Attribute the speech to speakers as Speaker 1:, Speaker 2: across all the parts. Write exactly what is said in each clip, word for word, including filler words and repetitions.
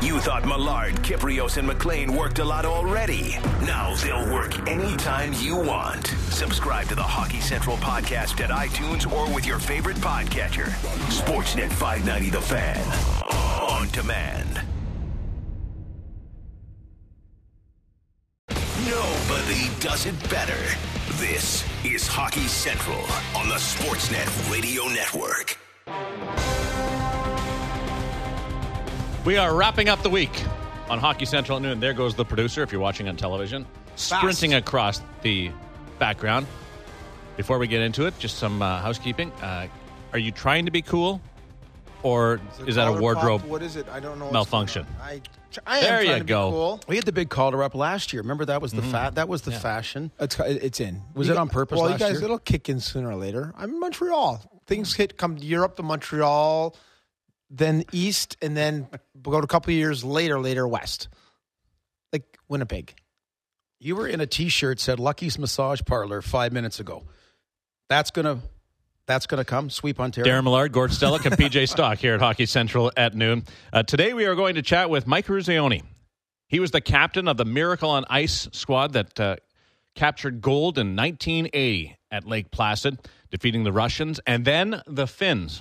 Speaker 1: You thought Millard, Kiprios, and McLean worked a lot already. Now they'll work anytime you want. Subscribe to the Hockey Central podcast at iTunes or with your favorite podcatcher. Sportsnet five ninety The Fan. On demand. Nobody does it better. This is Hockey Central on the Sportsnet Radio Network.
Speaker 2: We are wrapping up the week on Hockey Central at noon. There goes the producer, if you're watching on television,
Speaker 3: Fast.
Speaker 2: sprinting across the background. Before we get into it, just some uh, housekeeping. Uh, are you trying to be cool, or is, is that a wardrobe
Speaker 3: pop? What is it? I don't know.
Speaker 2: malfunction?
Speaker 3: I, I am
Speaker 2: There
Speaker 3: trying
Speaker 2: you
Speaker 3: to
Speaker 2: go.
Speaker 3: Be cool.
Speaker 4: We had the big Calder up last year. Remember that was the
Speaker 2: Mm-hmm.
Speaker 4: fa- that was the
Speaker 2: Yeah.
Speaker 4: fashion.
Speaker 3: It's, it's in.
Speaker 4: Was
Speaker 3: You
Speaker 4: it
Speaker 3: got-
Speaker 4: on purpose
Speaker 3: Well,
Speaker 4: last
Speaker 3: you guys,
Speaker 4: year?
Speaker 3: it'll kick in sooner or later. I'm in Montreal. Things hit, come to Europe to Montreal, then east, and then we'll go to a couple of years later, later west. Like Winnipeg.
Speaker 4: You were in a T-shirt said Lucky's Massage Parlor five minutes ago. That's gonna that's gonna come. Sweep Ontario.
Speaker 2: Darren Millard, Gord Stellick, and P J Stock here at Hockey Central at noon. Uh, today we are going to chat with Mike Ruzioni. He was the captain of the Miracle on Ice squad that uh, captured gold in nineteen eighty at Lake Placid, defeating the Russians and then the Finns.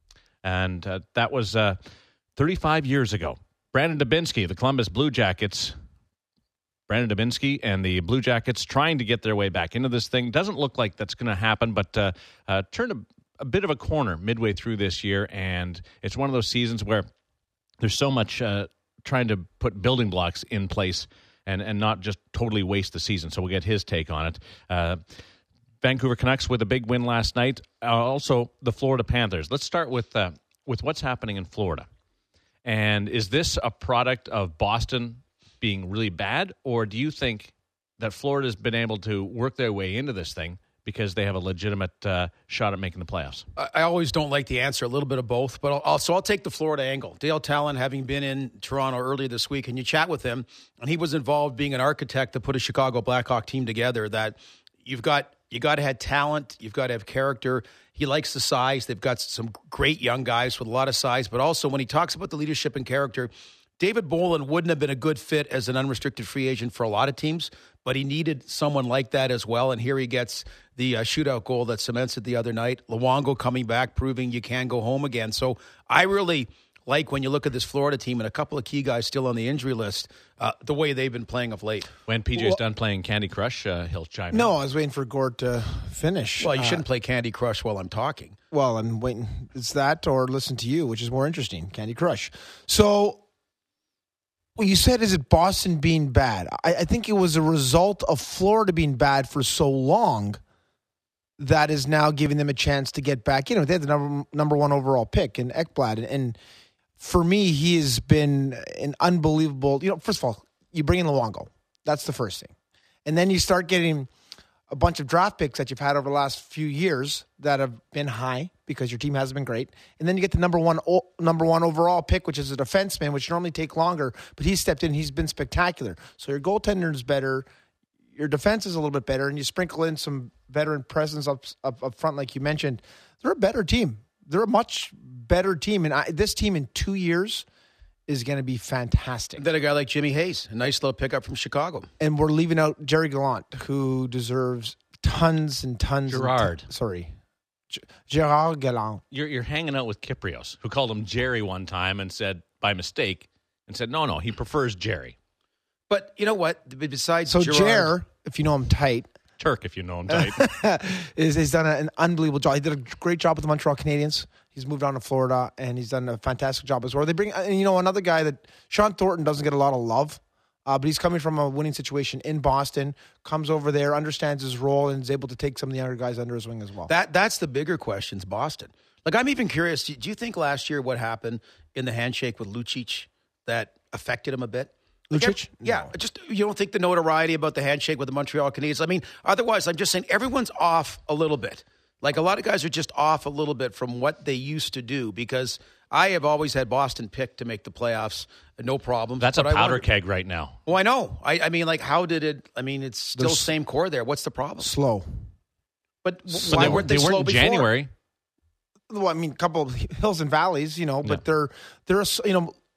Speaker 2: And uh, that was uh, thirty-five years ago. Brandon Dubinsky, the Columbus Blue Jackets. Brandon Dubinsky and the Blue Jackets trying to get their way back into this thing. Doesn't look like that's going to happen, but uh, uh, turned a, a bit of a corner midway through this year. And it's one of those seasons where there's so much uh, trying to put building blocks in place and, and not just totally waste the season. So we'll get his take on it. Uh, Vancouver Canucks with a big win last night. Uh, also, the Florida Panthers. Let's start with uh, with what's happening in Florida. And is this a product of Boston being really bad, or do you think that Florida's been able to work their way into this thing because they have a legitimate uh, shot at making the playoffs?
Speaker 4: I, I always don't like the answer. A little bit of both, but I'll, I'll, so I'll take the Florida angle. Dale Talon, having been in Toronto earlier this week, and you chat with him, and he was involved being an architect to put a Chicago Blackhawk team together. That you've got. You got to have talent. You've got to have character. He likes the size. They've got some great young guys with a lot of size. But also, when he talks about the leadership and character, David Bolin wouldn't have been a good fit as an unrestricted free agent for a lot of teams, but he needed someone like that as well. And here he gets the uh, shootout goal that cements it the other night. Luongo coming back, proving you can go home again. So I really like when you look at this Florida team and a couple of key guys still on the injury list, uh, the way they've been playing of late.
Speaker 2: When P J's well, done playing Candy Crush, uh, he'll chime in.
Speaker 3: No, I was waiting for Gord to finish.
Speaker 4: Well, you
Speaker 3: uh,
Speaker 4: shouldn't play Candy Crush while I'm talking.
Speaker 3: Well, I'm waiting. It's that or listen to you, which is more interesting. Candy Crush. So, well, you said, is it Boston being bad? I, I think it was a result of Florida being bad for so long that is now giving them a chance to get back. You know, they had the number number one overall pick in Ekblad, and, and for me, he has been an unbelievable. You know, first of all, you bring in Luongo. That's the first thing, and then you start getting a bunch of draft picks that you've had over the last few years that have been high because your team hasn't been great. And then you get the number one number one overall pick, which is a defenseman, which normally take longer, but he's stepped in. He's been spectacular. So your goaltender is better. Your defense is a little bit better, and you sprinkle in some veteran presence up, up, up front, like you mentioned. They're a better team. They're a much better team. And I, this team in two years is going to be fantastic.
Speaker 4: And then a guy like Jimmy Hayes, a nice little pickup from Chicago.
Speaker 3: And we're leaving out Jerry Gallant, who deserves tons and tons.
Speaker 2: Gerard.
Speaker 3: And ton- sorry. G- Gerard Gallant.
Speaker 2: You're, you're hanging out with Kiprios, who called him Jerry one time and said, by mistake, and said, no, no, he prefers Jerry.
Speaker 4: But you know what? Besides
Speaker 3: So
Speaker 4: Gerard,
Speaker 3: Jer, if you know him tight,
Speaker 2: Turk, if you know him tight.
Speaker 3: is he's done an unbelievable job. He did a great job with the Montreal Canadiens. He's moved on to Florida, and he's done a fantastic job as well. They bring, and you know, another guy that Sean Thornton doesn't get a lot of love, uh, but he's coming from a winning situation in Boston, comes over there, understands his role, and is able to take some of the younger guys under his wing as well.
Speaker 4: That that's the bigger questions, Boston. Like, I'm even curious, do you think last year what happened in the handshake with Lucic that affected him a bit? Like,
Speaker 3: Lucic?
Speaker 4: Yeah,
Speaker 3: No.
Speaker 4: just you don't think the notoriety about the handshake with the Montreal Canadiens? I mean, otherwise, I'm just saying everyone's off a little bit. Like, a lot of guys are just off a little bit from what they used to do, because I have always had Boston picked to make the playoffs, no problem.
Speaker 2: That's a powder keg right now.
Speaker 4: Well, I know. I, I mean, like, how did it? I mean, it's still
Speaker 3: There's
Speaker 4: same core there. What's the problem?
Speaker 3: Slow.
Speaker 4: But
Speaker 2: So
Speaker 4: why
Speaker 2: they,
Speaker 4: weren't they,
Speaker 2: they
Speaker 4: slow
Speaker 2: weren't in
Speaker 4: before?
Speaker 2: January.
Speaker 3: Well, I mean, a couple of hills and valleys, you know, but
Speaker 2: No.
Speaker 3: they're they're a, you know,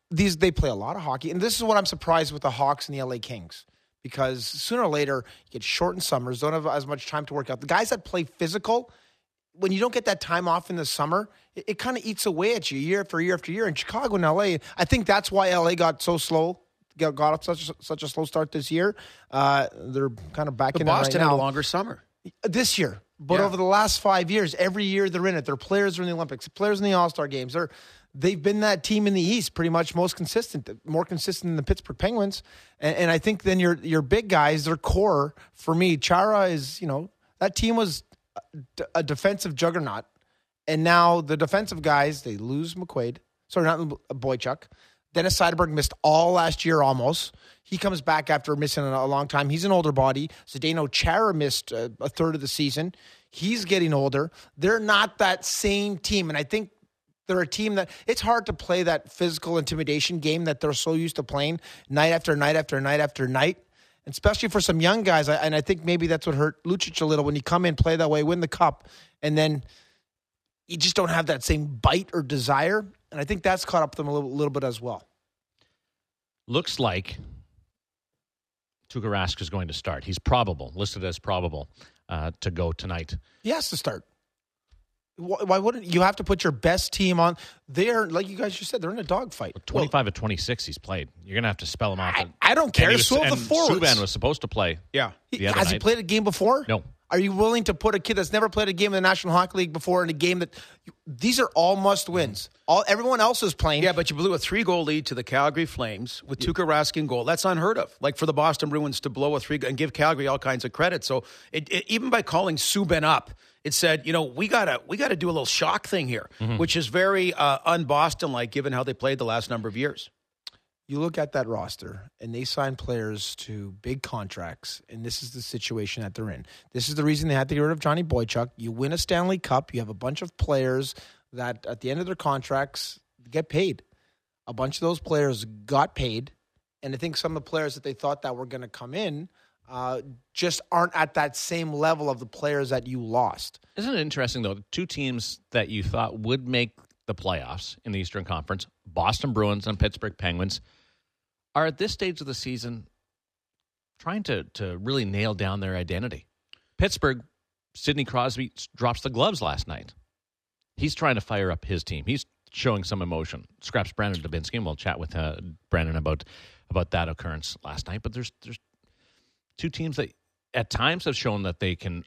Speaker 3: these they play a lot of hockey, and this is what I'm surprised with the Hawks and the L A Kings. Because sooner or later, you get shortened summers, don't have as much time to work out. The guys that play physical, when you don't get that time off in the summer, it, it kind of eats away at you year after year after year. In Chicago and L A, I think that's why L A got so slow, got, got up such such a slow start this year. Uh, they're kind of back
Speaker 4: but
Speaker 3: in
Speaker 4: Boston
Speaker 3: it right
Speaker 4: had
Speaker 3: now.
Speaker 4: a longer summer.
Speaker 3: This year. But
Speaker 4: yeah.
Speaker 3: over the last five years, every year they're in it. Their players are in the Olympics, players in the All-Star games. They're They've been that team in the East, pretty much most consistent, more consistent than the Pittsburgh Penguins. And, and I think then your your big guys, their core, for me, Chara is, you know, that team was a, a defensive juggernaut. And now the defensive guys, they lose McQuaid. Sorry, not Boychuk. Dennis Seidenberg missed all last year almost. He comes back after missing a long time. He's an older body. Zdeno Chara missed a, a third of the season. He's getting older. They're not that same team. And I think they're a team that it's hard to play that physical intimidation game that they're so used to playing night after night after night after night, and especially for some young guys. And I think maybe that's what hurt Lucic a little when you come in, play that way, win the cup, and then you just don't have that same bite or desire. And I think that's caught up with them a little, little bit as well.
Speaker 2: Looks like Tuukka Rask is going to start. He's probable, listed as probable, uh, to go tonight.
Speaker 3: He has to start. Why wouldn't you have to put your best team on? They're, like you guys just said, they're in a dogfight.
Speaker 2: Well, twenty-five well, of twenty-six he's played. You're going to have to spell him off.
Speaker 3: I, I don't care.
Speaker 2: Was,
Speaker 3: so the forwards.
Speaker 2: Subban was supposed to play.
Speaker 4: Yeah.
Speaker 2: The
Speaker 3: he,
Speaker 2: other
Speaker 3: has
Speaker 2: night.
Speaker 3: he played a game before?
Speaker 2: No.
Speaker 3: Are you willing to put a kid that's never played a game in the National Hockey League before in a game that these are all must wins? All everyone else is playing.
Speaker 4: Yeah, but you blew a three goal lead to the Calgary Flames with Tuukka Rask in goal. That's unheard of. Like for the Boston Bruins to blow a three and give Calgary all kinds of credit. So it, it, even by calling Subban up, it said, you know, we gotta we gotta do a little shock thing here, mm-hmm. which is very uh, un-Boston like given how they played the last number of years.
Speaker 3: You look at that roster, and they sign players to big contracts, and this is the situation that they're in. This is the reason they had to get rid of Johnny Boychuk. You win a Stanley Cup, you have a bunch of players that at the end of their contracts get paid. A bunch of those players got paid, and I think some of the players that they thought that were going to come in uh, just aren't at that same level of the players that you lost.
Speaker 2: Isn't it interesting, though, the two teams that you thought would make the playoffs in the Eastern Conference, Boston Bruins and Pittsburgh Penguins, are at this stage of the season trying to, to really nail down their identity. Pittsburgh, Sidney Crosby drops the gloves last night. He's trying to fire up his team. He's showing some emotion. Scraps Brandon Dubinsky, and we'll chat with uh, Brandon about about that occurrence last night. But there's there's two teams that at times have shown that they can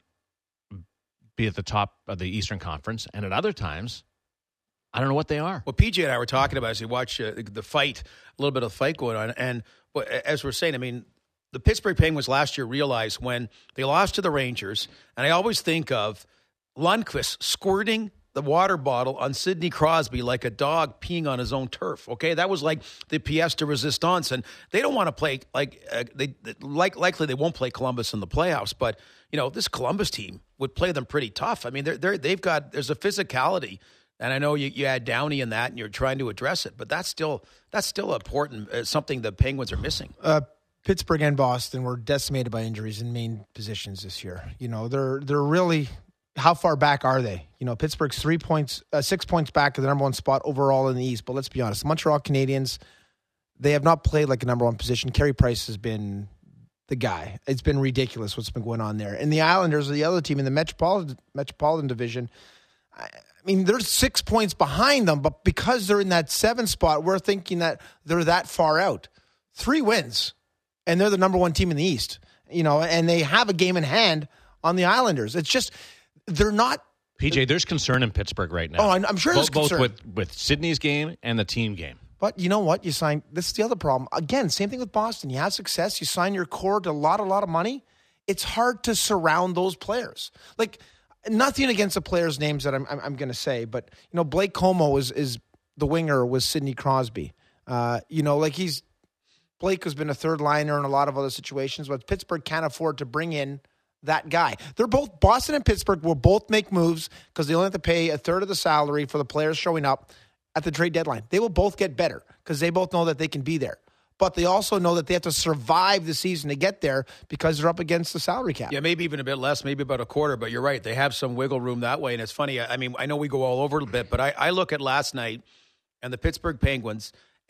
Speaker 2: be at the top of the Eastern Conference, and at other times, I don't know what they are.
Speaker 4: Well, P J and I were talking about as we watch uh, the fight, a little bit of the fight going on. And well, as we're saying, I mean, the Pittsburgh Penguins last year realized when they lost to the Rangers, and I always think of Lundqvist squirting the water bottle on Sidney Crosby like a dog peeing on his own turf. Okay, that was like the pièce de résistance, and they don't want to play like uh, they like likely they won't play Columbus in the playoffs, but you know this Columbus team would play them pretty tough. I mean, they're they're they've got there's a physicality. And I know you, you add Downey in that, and you're trying to address it, but that's still that's still important. Uh, something the Penguins are missing.
Speaker 3: Uh, Pittsburgh and Boston were decimated by injuries in main positions this year. You know, they're they're really how far back are they? You know, Pittsburgh's three points, uh, six points back of the number one spot overall in the East. But let's be honest, the Montreal Canadiens, they have not played like a number one position. Carey Price has been the guy. It's been ridiculous what's been going on there. And the Islanders are the other team in the Metropolitan Metropolitan Division. I, I mean, they're six points behind them, but because they're in that seven spot, we're thinking that they're that far out. Three wins, and they're the number one team in the East. You know, and they have a game in hand on the Islanders. It's just they're not.
Speaker 2: P J, there's concern in Pittsburgh right now.
Speaker 3: Oh, I'm sure there's
Speaker 2: both,
Speaker 3: concern.
Speaker 2: both with with Sydney's game and the team game.
Speaker 3: But you know what? You sign. This is the other problem. Again, same thing with Boston. You have success. You sign your core to a lot, a lot of money. It's hard to surround those players. Like. Nothing against the players' names that I'm I'm, I'm going to say, but you know Blake Como is is the winger with Sidney Crosby. Uh, you know, like he's Blake has been a third liner in a lot of other situations, but Pittsburgh can't afford to bring in that guy. They're both Boston and Pittsburgh will both make moves because they only have to pay a third of the salary for the players showing up at the trade deadline. They will both get better because they both know that they can be there. But they also know that they have to survive the season to get there because they're up against the salary cap.
Speaker 4: Yeah, maybe even a bit less, maybe about a quarter, but you're right. They have some wiggle room that way. And it's funny, I mean, I know we go all over a bit, but I, I look at last night and the Pittsburgh Penguins,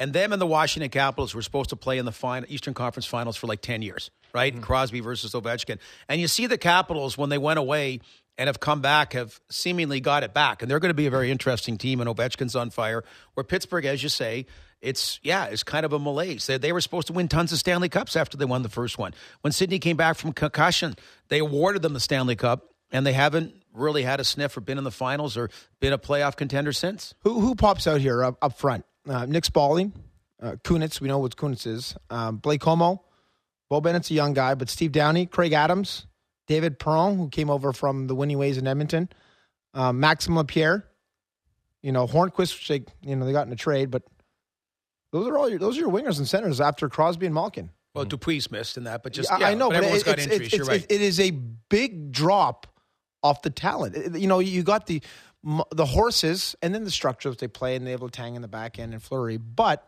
Speaker 4: And them and the Washington Capitals were supposed to play in the final, Eastern Conference Finals for like ten years, right? Mm-hmm. Crosby versus Ovechkin. And you see the Capitals, when they went away and have come back, have seemingly got it back. And they're going to be a very interesting team, and Ovechkin's on fire. Where Pittsburgh, as you say, it's, yeah, it's kind of a malaise. They, they were supposed to win tons of Stanley Cups after they won the first one. When Sidney came back from concussion, they awarded them the Stanley Cup, and they haven't really had a sniff or been in the finals or been a playoff contender since.
Speaker 3: Who who pops out here up, up front? Uh, Nick Spaulding, uh, Kunitz, we know what Kunitz is. Um, Blake Como, Bo Bennett's a young guy, but Steve Downey, Craig Adams, David Perron, who came over from the Winning Ways in Edmonton, um, Maxime Lapierre, you know, Hornquist, which they, you know, they got in a trade, but those are all your, those are your wingers and centers after Crosby and Malkin.
Speaker 4: Well, Dupuis missed in that, but just,
Speaker 3: yeah,
Speaker 4: yeah,
Speaker 3: I know,
Speaker 4: but,
Speaker 3: but
Speaker 4: everyone's
Speaker 3: it,
Speaker 4: got
Speaker 3: it's,
Speaker 4: injuries.
Speaker 3: It's,
Speaker 4: You're right.
Speaker 3: It is a big drop off the talent. It, you know, you got the the horses and then the structure that they play, and they have Letang in the back end and Fleury, but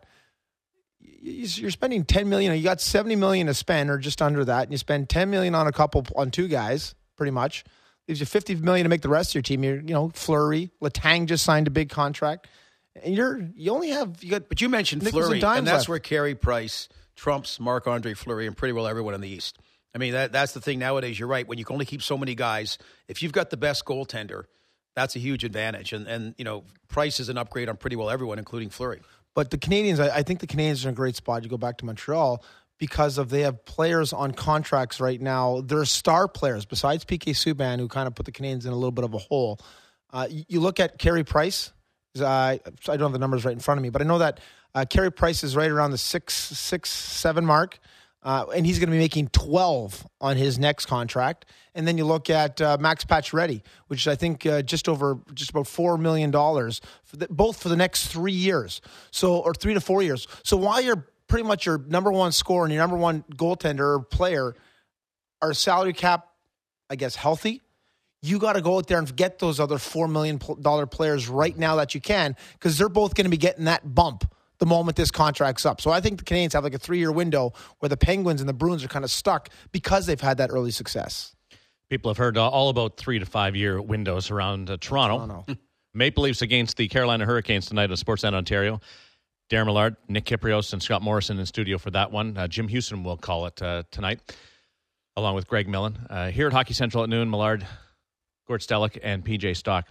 Speaker 3: you're spending ten million dollars. You got seventy million dollars to spend, or just under that, and you spend ten million dollars on a couple, on two guys, pretty much. Leaves you fifty million dollars to make the rest of your team. You're, you know, Fleury, Letang just signed a big contract, and you're you only have you got.
Speaker 4: But you mentioned
Speaker 3: Nichols
Speaker 4: Fleury,
Speaker 3: and,
Speaker 4: and that's
Speaker 3: left.
Speaker 4: where Carey Price trumps Marc-Andre Fleury and pretty well everyone in the East. I mean, that that's the thing nowadays. You're right. When you can only keep so many guys, if you've got the best goaltender, that's a huge advantage. And, and you know, Price is an upgrade on pretty well everyone, including Fleury.
Speaker 3: But the Canadians, I, I think the Canadians are in a great spot. You go back to Montreal because of they have players on contracts right now. They're star players besides P K Subban, who kind of put the Canadians in a little bit of a hole. Uh, you, you look at Carey Price. Uh, I don't have the numbers right in front of me, but I know that uh, Carey Price is right around the six, six, seven mark. Uh, and he's going to be making twelve on his next contract. And then you look at uh, Max Pacioretty, which is, I think, uh, just over, just about four million dollars, for the, both for the next three years. So, or three to four years. So while you're pretty much your number one scorer and your number one goaltender or player are salary cap, I guess, healthy, you got to go out there and get those other four million dollars players right now that you can, because they're both going to be getting that bump the moment this contract's up. So I think the Canadians have like a three-year window where the Penguins and the Bruins are kind of stuck because they've had that early success.
Speaker 2: People have heard uh, all about three to five-year windows around uh, Toronto. Toronto. Maple Leafs against the Carolina Hurricanes tonight on Sportsnet Ontario. Darren Millard, Nick Kypreos, and Scott Morrison in studio for that one. Uh, Jim Houston will call it uh, tonight, along with Greg Millen. Uh, here at Hockey Central at noon, Millard, Gord Stellick, and P J Stock.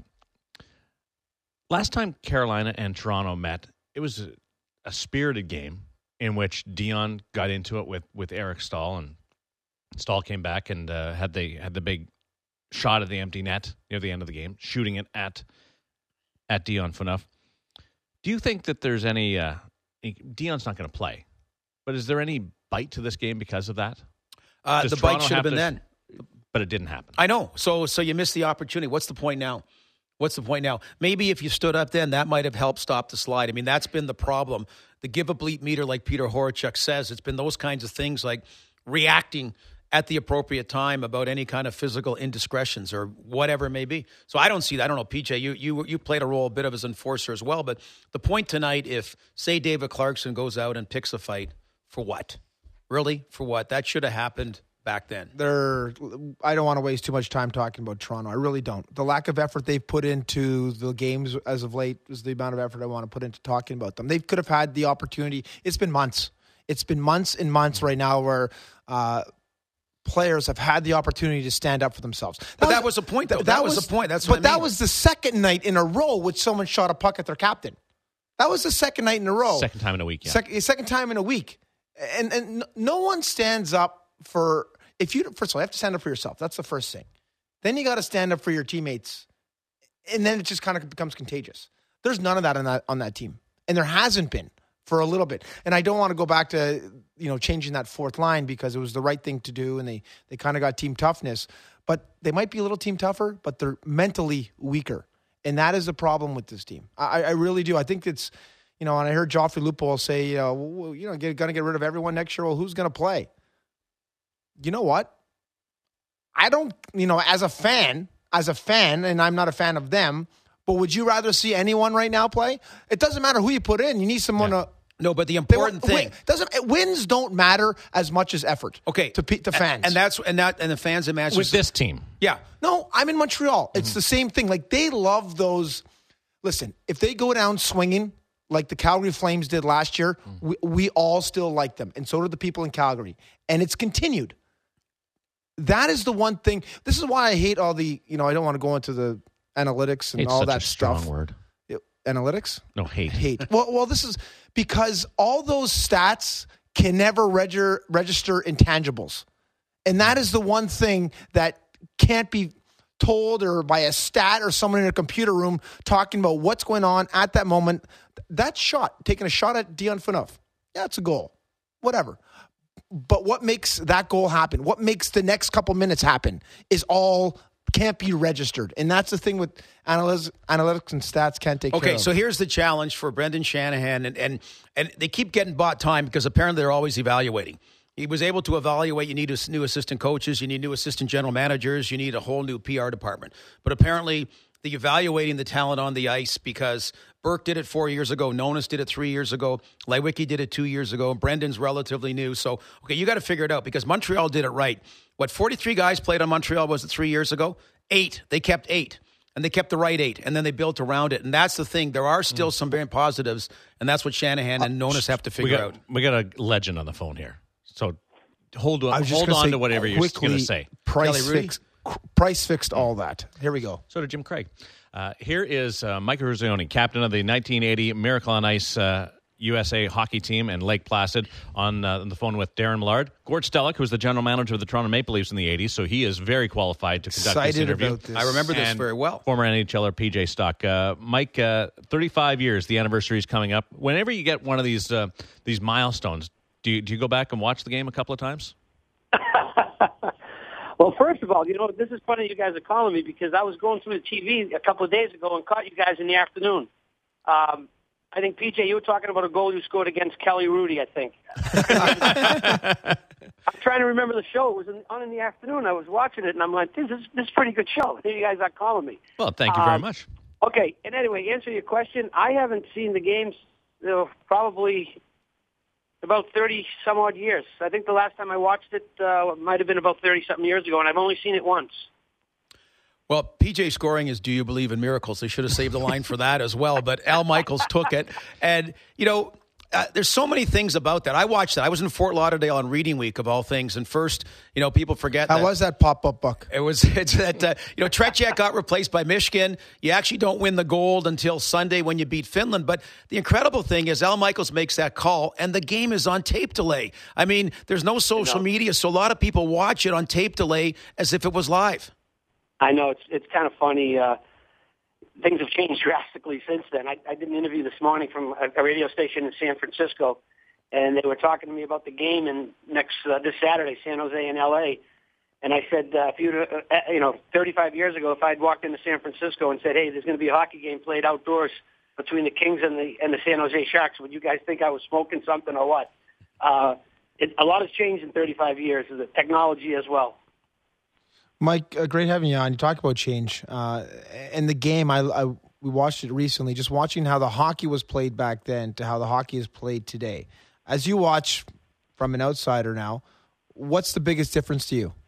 Speaker 2: Last time Carolina and Toronto met, it was a, a spirited game in which Dion got into it with, with Eric Stahl, and Stahl came back and uh, had the had the big shot at the empty net near the end of the game, shooting it at at Dion Phaneuf. Do you think that there's any uh, Dion's not going to play, but is there any bite to this game because of that?
Speaker 4: Uh, the
Speaker 2: Toronto
Speaker 4: bite should have been
Speaker 2: to,
Speaker 4: then,
Speaker 2: but it didn't happen.
Speaker 4: I know. So so you missed the opportunity. What's the point now? What's the point now? Maybe if you stood up then, that might have helped stop the slide. I mean, that's been the problem. The give a bleep meter, like Peter Horachek says, it's been those kinds of things like reacting at the appropriate time about any kind of physical indiscretions or whatever it may be. So I don't see that. I don't know, P J, you you you played a role a bit of as enforcer as well. But the point tonight, if, say, David Clarkson goes out and picks a fight, for what? Really? For what? That should have happened back then.
Speaker 3: They're, I don't want to waste too much time talking about Toronto. I really don't. The lack of effort they've put into the games as of late is the amount of effort I want to put into talking about them. They could have had the opportunity. It's been months. It's been months and months right now where uh, players have had the opportunity to stand up for themselves. That
Speaker 4: but
Speaker 3: was,
Speaker 4: that was the point, though. That,
Speaker 3: that
Speaker 4: was,
Speaker 3: was
Speaker 4: the point. That's
Speaker 3: but
Speaker 4: what I mean.
Speaker 3: that was the second night in a row which someone shot a puck at their captain. That was the second night in a row.
Speaker 2: Second time in a week, yeah.
Speaker 3: Second, second time in a week. And and no one stands up for, if you, first of all, you have to stand up for yourself. That's the first thing. Then you got to stand up for your teammates. And then it just kind of becomes contagious. There's none of that on that on that team. And there hasn't been for a little bit. And I don't want to go back to, you know, changing that fourth line because it was the right thing to do and they, they kind of got team toughness. But they might be a little team tougher, but they're mentally weaker. And that is the problem with this team. I, I really do. I think it's, you know, and I heard Joffrey Lupul say, you know, well, you know, going to get rid of everyone next year. Well, who's going to play? You know what? I don't, you know, as a fan, as a fan, and I'm not a fan of them, but would you rather see anyone right now play? It doesn't matter who you put in. You need someone yeah. to.
Speaker 4: No, but the important
Speaker 3: they,
Speaker 4: thing
Speaker 3: win, doesn't wins don't matter as much as effort.
Speaker 4: Okay,
Speaker 3: to to fans,
Speaker 4: and, and that's and that and the fans imagine
Speaker 2: with this team.
Speaker 4: Yeah,
Speaker 3: no, I'm in Montreal. It's mm-hmm. the same thing. Like they love those. Listen, if they go down swinging like the Calgary Flames did last year, mm. we, we all still like them. And so did the people in Calgary. And it's continued. That is the one thing. This is why I hate all the, you know, I don't want to go into the analytics and
Speaker 2: Hate's
Speaker 3: all
Speaker 2: such
Speaker 3: that
Speaker 2: a
Speaker 3: stuff.
Speaker 2: Strong word.
Speaker 3: It, analytics?
Speaker 2: No, hate.
Speaker 3: Hate. Well, well, this is because all those stats can never reg- register intangibles. And that is the one thing that can't be told or by a stat or someone in a computer room talking about what's going on at that moment. That shot, taking a shot at Dion Phaneuf, yeah, it's a goal. Whatever. But what makes that goal happen, what makes the next couple minutes happen is all can't be registered. And that's the thing with analytics, analytics and stats can't take
Speaker 4: okay,
Speaker 3: care of.
Speaker 4: Okay, so here's the challenge for Brendan Shanahan. And, and, and they keep getting bought time because apparently they're always evaluating. He was able to evaluate. You need new assistant coaches. You need new assistant general managers. You need a whole new P R department. But apparently the evaluating the talent on the ice, because Burke did it four years ago. Nonis did it three years ago. Lewicki did it two years ago. Brendan's relatively new. So, okay, you got to figure it out because Montreal did it right. What, forty-three guys played on Montreal, was it three years ago? Eight. They kept eight. And they kept the right eight. And then they built around it. And that's the thing. There are still some very positives. And that's what Shanahan and Nonis have to figure
Speaker 2: we got,
Speaker 4: out.
Speaker 2: We got a legend on the phone here. So hold on, hold on
Speaker 3: say,
Speaker 2: to whatever you're going to say.
Speaker 3: Price fixed, Price fixed all that. Here we go.
Speaker 2: So did Jim Craig. Uh, here is uh, Mike Eruzione, captain of the nineteen eighty Miracle on Ice uh, U S A hockey team in Lake Placid, on, uh, on the phone with Darren Millard. Gord Stellick, who was the general manager of the Toronto Maple Leafs in the eighties, so he is very qualified to conduct
Speaker 3: Excited
Speaker 2: this interview.
Speaker 3: About this.
Speaker 4: I remember this
Speaker 2: and
Speaker 4: very well.
Speaker 2: Former N H L er P J Stock. Uh, Mike, uh, thirty-five years, the anniversary is coming up. Whenever you get one of these uh, these milestones, do you, do you go back and watch the game a couple of times?
Speaker 5: Well, first of all, you know, this is funny you guys are calling me because I was going through the T V a couple of days ago and caught you guys in the afternoon. Um, I think, P J, you were talking about a goal you scored against Kelly Rudy, I think. I'm trying to remember the show. It was in, on in the afternoon. I was watching it, and I'm like, this is, this is a pretty good show. Here you guys are calling me.
Speaker 2: Well, thank you very
Speaker 5: um,
Speaker 2: much.
Speaker 5: Okay, and anyway, answer your question. I haven't seen the games you know, probably about thirty-some-odd years. I think the last time I watched it uh, might have been about thirty-something years ago, and I've only seen it once.
Speaker 4: Well, P J scoring is, do you believe in miracles? They should have saved the line for that as well, but Al Michaels took it. And, you know, uh, there's so many things about that. I watched that. I was in Fort Lauderdale on Reading Week, of all things, and first, you know, people forget
Speaker 3: How
Speaker 4: that.
Speaker 3: was that pop-up, Buck?
Speaker 4: It was it's that, uh, you know, Tretiak got replaced by Michigan. You actually don't win the gold until Sunday when you beat Finland. But the incredible thing is Al Michaels makes that call, and the game is on tape delay. I mean, there's no social
Speaker 5: No.
Speaker 4: media, so a lot of people watch it on tape delay as if it was live.
Speaker 5: I know it's it's kind of funny. Uh, things have changed drastically since then. I, I did an interview this morning from a, a radio station in San Francisco, and they were talking to me about the game in next uh, this Saturday, San Jose and L A. And I said, uh, if you uh, you know, thirty-five years ago, if I'd walked into San Francisco and said, hey, there's going to be a hockey game played outdoors between the Kings and the and the San Jose Sharks, would you guys think I was smoking something or what? Uh, it, a lot has changed in thirty-five years, the technology as well.
Speaker 3: Mike, uh, great having you on. You talk about change. Uh, and the game, I, I we watched it recently, just watching how the hockey was played back then to how the hockey is played today. As you watch from an outsider now, what's the biggest difference to you?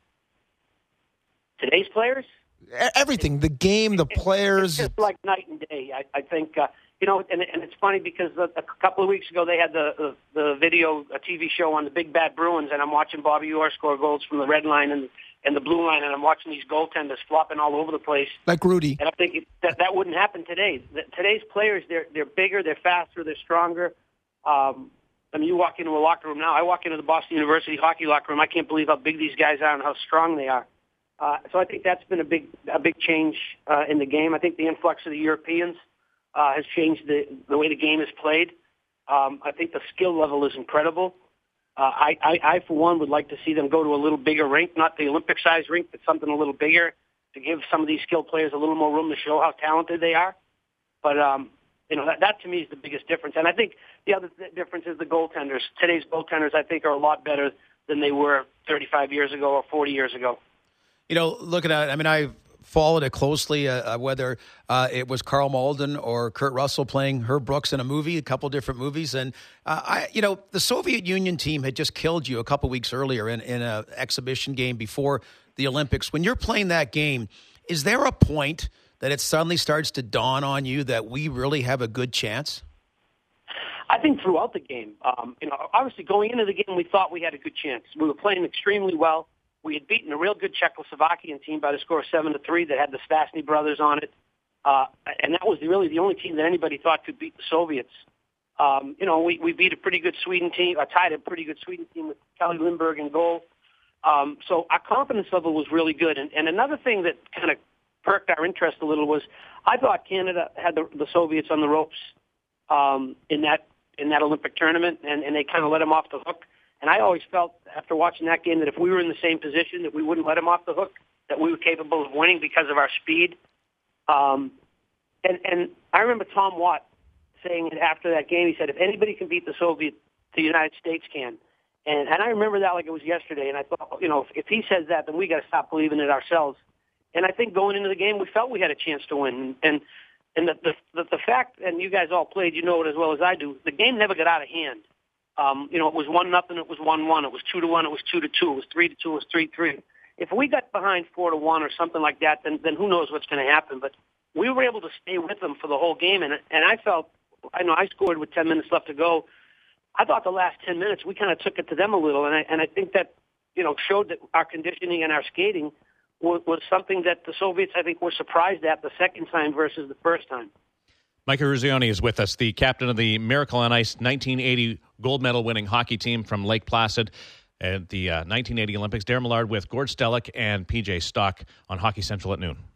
Speaker 5: Today's players?
Speaker 3: Everything, the game, the players.
Speaker 5: It's just like night and day. I, I think, uh, you know, and, and it's funny because a, a couple of weeks ago they had the, the, the video, a T V show on the Big Bad Bruins, and I'm watching Bobby Orr score goals from the red line and, and the blue line, and I'm watching these goaltenders flopping all over the place.
Speaker 3: Like Rudy.
Speaker 5: And I think it, that that wouldn't happen today. That today's players, they're they're bigger, they're faster, they're stronger. Um, I mean, you walk into a locker room now. I walk into the Boston University hockey locker room. I can't believe how big these guys are and how strong they are. Uh, so I think that's been a big a big change uh, in the game. I think the influx of the Europeans uh, has changed the the way the game is played. Um, I think the skill level is incredible. Uh, I, I, I, for one, would like to see them go to a little bigger rink, not the Olympic-sized rink, but something a little bigger to give some of these skilled players a little more room to show how talented they are. But, um, you know, that, that to me is the biggest difference. And I think the other th- difference is the goaltenders. Today's goaltenders, I think, are a lot better than they were thirty-five years ago or forty years ago.
Speaker 4: You know, looking at it, I mean, I followed it closely, uh, whether uh, it was Karl Malden or Kurt Russell playing Herb Brooks in a movie, a couple different movies. And, uh, I, you know, the Soviet Union team had just killed you a couple weeks earlier in, in an exhibition game before the Olympics. When you're playing that game, is there a point that it suddenly starts to dawn on you that we really have a good chance?
Speaker 5: I think throughout the game, um, you know, obviously going into the game, we thought we had a good chance. We were playing extremely well. We had beaten a real good Czechoslovakian team by the score of seven to three that had the Stastny brothers on it, uh, and that was really the only team that anybody thought could beat the Soviets. Um, you know, we, we beat a pretty good Sweden team, uh, tied a pretty good Sweden team with Kelly Lindberg in goal. Um, so our confidence level was really good. And, and another thing that kind of perked our interest a little was I thought Canada had the, the Soviets on the ropes um, in that in that Olympic tournament, and, and they kind of let them off the hook. And I always felt after watching that game that if we were in the same position, that we wouldn't let them off the hook, that we were capable of winning because of our speed. Um, and, and I remember Tom Watt saying it after that game. He said, if anybody can beat the Soviets, the United States can. And, and I remember that like it was yesterday. And I thought, you know, if, if he says that, then we got to stop believing it ourselves. And I think going into the game, we felt we had a chance to win. And and the the, the, the fact, and you guys all played, you know it as well as I do, the game never got out of hand. Um, you know, it was one nothing, it was one one, it was two to one, it was two to two, it was three to two, it was three three. If we got behind four to one or something like that, then then who knows what's going to happen? But we were able to stay with them for the whole game, and and I felt, I know I scored with ten minutes left to go. I thought the last ten minutes we kind of took it to them a little, and I and I think that, you know, showed that our conditioning and our skating was, was something that the Soviets, I think, were surprised at the second time versus the first time.
Speaker 2: Mike Eruzione is with us, the captain of the Miracle on Ice nineteen eighty gold medal winning hockey team from Lake Placid at the uh, nineteen eighty Olympics. Darren Millard with Gord Stellick and P J Stock on Hockey Central at noon.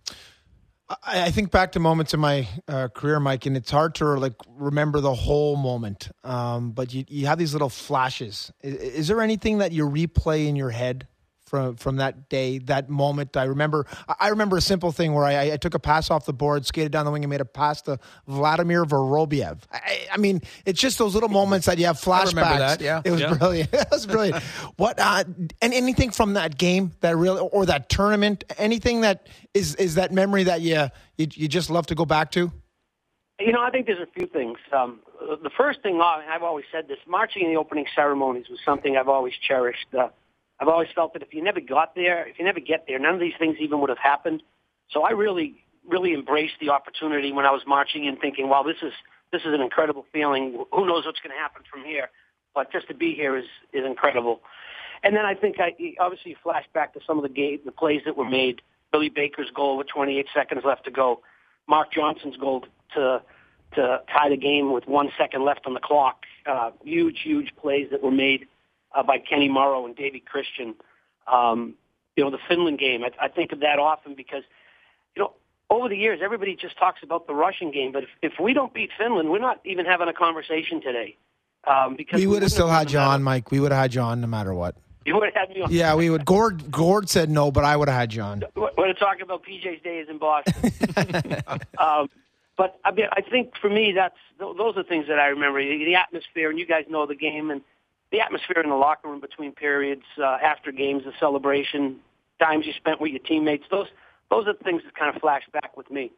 Speaker 3: I, I think back to moments in my uh, career, Mike, and it's hard to like remember the whole moment. Um, but you, you have these little flashes. Is, is there anything that you replay in your head from from that day, that moment? I remember I remember a simple thing where I, I took a pass off the board, skated down the wing, and made a pass to Vladimir Vorobiev. I, I mean, it's just those little moments that you have flashbacks.
Speaker 4: I remember that, yeah.
Speaker 3: It was
Speaker 2: yeah.
Speaker 3: brilliant. It was brilliant. What uh, and anything from that game that really, or that tournament, anything that is is that memory that you you, you just love to go back to?
Speaker 5: You know, I think there's a few things. Um, the first thing, I've always said this, marching in the opening ceremonies was something I've always cherished. Uh, I've always felt that if you never got there, if you never get there, none of these things even would have happened. So I really, really embraced the opportunity when I was marching in, thinking, "Wow, this is this is an incredible feeling. Who knows what's going to happen from here? But just to be here is is incredible." And then I think I obviously flash back to some of the game, the plays that were made. Billy Baker's goal with twenty-eight seconds left to go. Mark Johnson's goal to to tie the game with one second left on the clock. Uh, huge, huge plays that were made uh, by Kenny Morrow and Davey Christian. Um, you know, the Finland game, I, I think of that often because, you know, over the years, everybody just talks about the Russian game, but if, if we don't beat Finland, we're not even having a conversation today. Um, because
Speaker 3: we would have still had you
Speaker 5: matter.
Speaker 3: on, Mike. We would have had you on no matter what.
Speaker 5: You would have had me on.
Speaker 3: Yeah, we would. Gord, Gord said no, but I would have had you on.
Speaker 5: We're talking about P J's days in Boston. um, but I mean, I think for me, that's those are things that I remember. The, the atmosphere, and you guys know the game, and the atmosphere in the locker room between periods, uh, after games, the celebration, times you spent with your teammates. Those those are the things that kind of flash back with me.